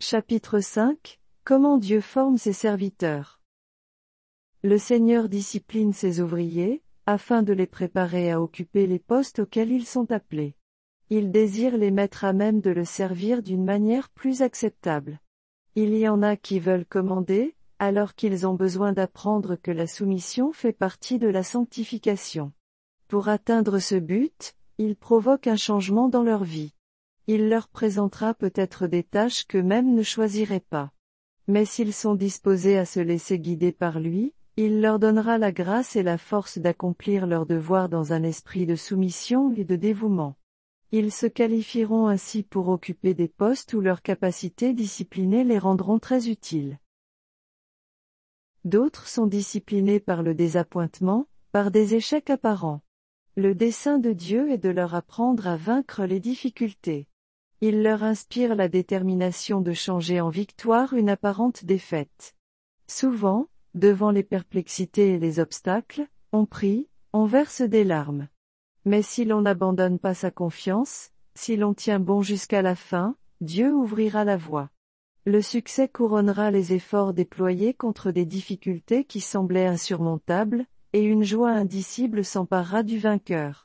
Chapitre 5 – Comment Dieu forme ses serviteurs. Le Seigneur discipline ses ouvriers, afin de les préparer à occuper les postes auxquels ils sont appelés. Il désire les mettre à même de le servir d'une manière plus acceptable. Il y en a qui veulent commander, alors qu'ils ont besoin d'apprendre que la soumission fait partie de la sanctification. Pour atteindre ce but, il provoque un changement dans leur vie. Il leur présentera peut-être des tâches qu'eux-mêmes ne choisiraient pas. Mais s'ils sont disposés à se laisser guider par lui, il leur donnera la grâce et la force d'accomplir leurs devoirs dans un esprit de soumission et de dévouement. Ils se qualifieront ainsi pour occuper des postes où leurs capacités disciplinées les rendront très utiles. D'autres sont disciplinés par le désappointement, par des échecs apparents. Le dessein de Dieu est de leur apprendre à vaincre les difficultés. Il leur inspire la détermination de changer en victoire une apparente défaite. Souvent, devant les perplexités et les obstacles, on prie, on verse des larmes. Mais si l'on n'abandonne pas sa confiance, si l'on tient bon jusqu'à la fin, Dieu ouvrira la voie. Le succès couronnera les efforts déployés contre des difficultés qui semblaient insurmontables, et une joie indicible s'emparera du vainqueur.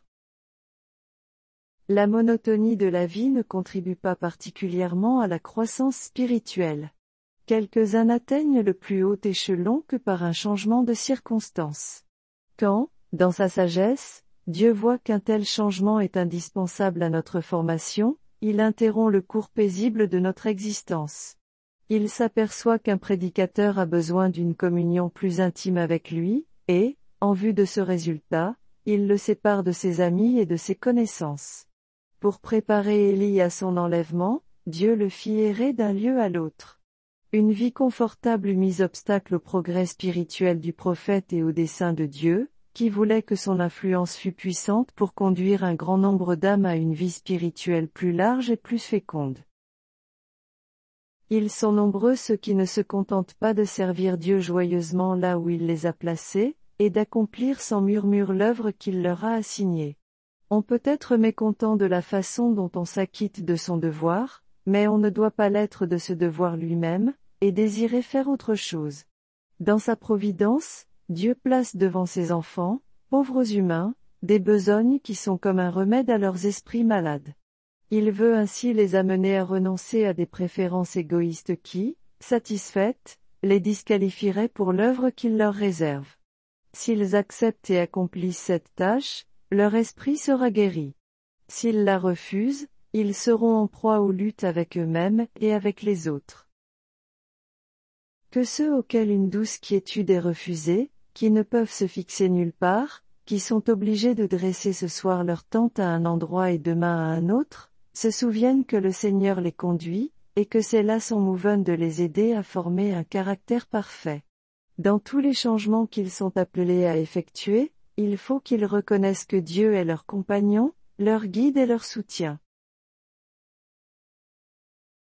La monotonie de la vie ne contribue pas particulièrement à la croissance spirituelle. Quelques-uns n'atteignent le plus haut échelon que par un changement de circonstances. Quand, dans sa sagesse, Dieu voit qu'un tel changement est indispensable à notre formation, il interrompt le cours paisible de notre existence. Il s'aperçoit qu'un prédicateur a besoin d'une communion plus intime avec lui, et, en vue de ce résultat, il le sépare de ses amis et de ses connaissances. Pour préparer Élie à son enlèvement, Dieu le fit errer d'un lieu à l'autre. Une vie confortable eut mis obstacle au progrès spirituel du prophète et au dessein de Dieu, qui voulait que son influence fût puissante pour conduire un grand nombre d'âmes à une vie spirituelle plus large et plus féconde. Ils sont nombreux ceux qui ne se contentent pas de servir Dieu joyeusement là où il les a placés, et d'accomplir sans murmure l'œuvre qu'il leur a assignée. On peut être mécontent de la façon dont on s'acquitte de son devoir, mais on ne doit pas l'être de ce devoir lui-même, et désirer faire autre chose. Dans sa providence, Dieu place devant ses enfants, pauvres humains, des besognes qui sont comme un remède à leurs esprits malades. Il veut ainsi les amener à renoncer à des préférences égoïstes qui, satisfaites, les disqualifieraient pour l'œuvre qu'il leur réserve. S'ils acceptent et accomplissent cette tâche, leur esprit sera guéri. S'ils la refusent, ils seront en proie aux luttes avec eux-mêmes et avec les autres. Que ceux auxquels une douce quiétude est refusée, qui ne peuvent se fixer nulle part, qui sont obligés de dresser ce soir leur tente à un endroit et demain à un autre, se souviennent que le Seigneur les conduit, et que c'est là son mouvement de les aider à former un caractère parfait. Dans tous les changements qu'ils sont appelés à effectuer, il faut qu'ils reconnaissent que Dieu est leur compagnon, leur guide et leur soutien.